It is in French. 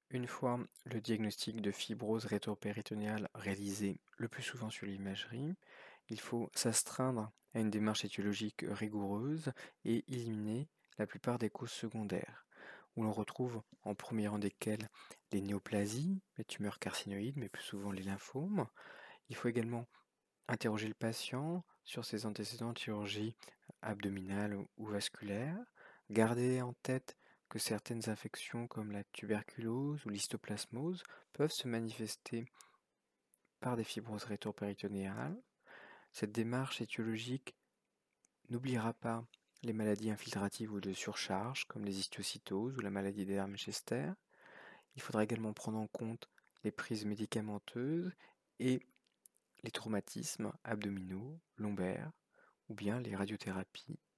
Une fois le diagnostic de fibrose rétropéritonéale réalisé le plus souvent sur l'imagerie, il faut s'astreindre à une démarche étiologique rigoureuse et éliminer la plupart des causes secondaires, où l'on retrouve en premier rang desquelles les néoplasies, les tumeurs carcinoïdes, mais plus souvent les lymphomes. Il faut également interroger le patient sur ses antécédents de chirurgie abdominale ou vasculaire, garder en tête que certaines infections comme la tuberculose ou l'histoplasmose peuvent se manifester par des fibroses rétropéritonéales. Cette démarche étiologique n'oubliera pas les maladies infiltratives ou de surcharge comme les histiocytoses ou la maladie d'Ermchester. Il faudra également prendre en compte les prises médicamenteuses et les traumatismes abdominaux, lombaires ou bien les radiothérapies